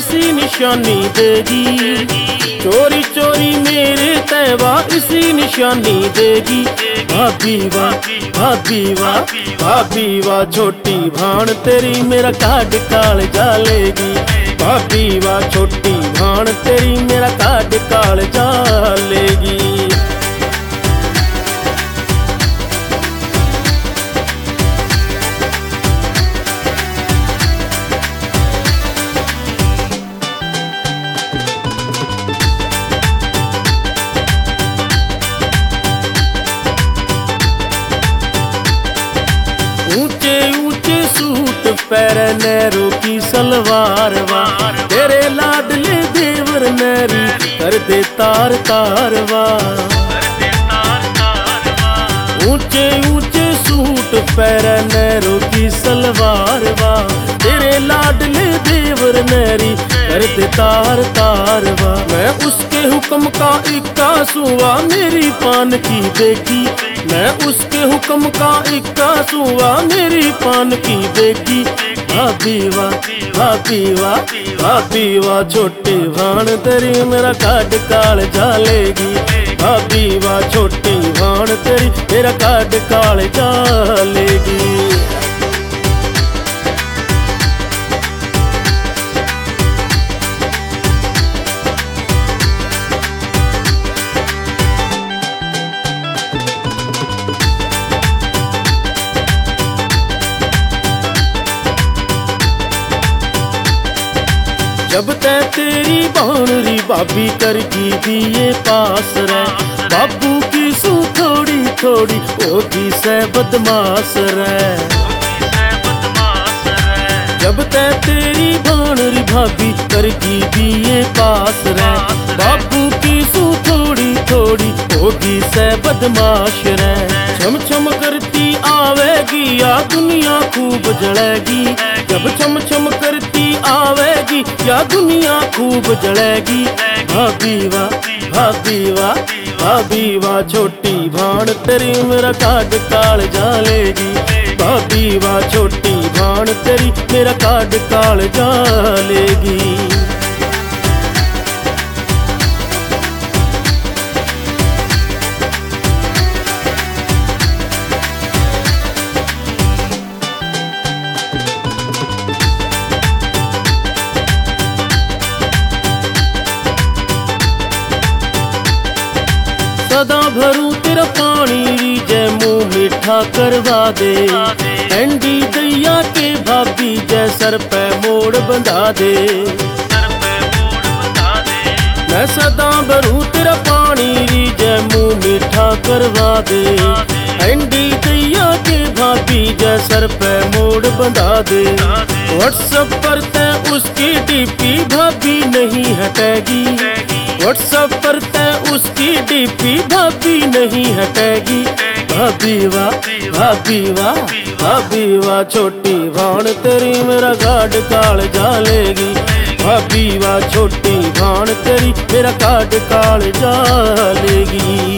इसी निशानी देगी, चोरी चोरी मेरे तैवा इसी निशानी देगी। भाभी वाह भाभी वाह भाभी वाह, छोटी भाण तेरी मेरा काट काल जालेगी। भाभी वाह छोटी भाण तेरी मेरा काट काल जालेगी। ऊंचे ऊंचे सूट पैर नैरो की सलवार वा, तेरे लाडले देवर नैरी कर दे तार तार वा। ऊंचे ऊंचे सूट पैर नैरो की सलवार वा, तेरे लाडले देवर नैरी कर दे तार तार वा। मैं उसके हुक्म का इक्का सुआ मेरी पान की देखी, मैं उसके हुक्म का इक्का सुआ मेरी पान की देखी। भाभी वाह भाभी वाह भाभी वाह, छोटी भाण तेरी मेरा काट काल जालेगी। भाभी वाह छोटी भाण तेरी मेरा काट काल जालेगी। जब तक तेरी बाणरी भाभी करगी दिए पास रह, बाबू की सू थोड़ी थोड़ी होगी से बदमाश रह। जब तक तेरी बाणरी भाभी करगी दिए पास रह, बाबू की सू थोड़ी थोड़ी होगी से बदमाश रह। छम छम करती आवेगी या दुनिया खूब जलेगी, जब छम छम करती आवेगी या दुनिया खूब जलेगी। भाभी वाह भाभी वाह भाभी वाह, छोटी भाण तेरी मेरा काट काल जालेगी। भाभी वाह छोटी भाण तेरी मेरा काट काल जालेगी। सदा भरू तेरा पानी जय मुँह मीठा करवा दे, एंडी दैया के भाभी जय सर पे मोड़ बंधा दे। मैं सदा भरू तेरा पानी जय मुँह मीठा करवा दे, एंडी दैया के भाभी जय सर पे मोड़ बंधा दे। व्हाट्सएप पर तय उसकी डीपी भाभी नहीं हटेगी, व्हाट्सएप पर तय उसकी डीपी भाभी नहीं हटेगी। भाभी वाह भाभी वाह भाभी वाह, छोटी भाण तेरी मेरा काट काल जालेगी। भाभी वाह छोटी भाण तेरी मेरा काट काल जालेगी।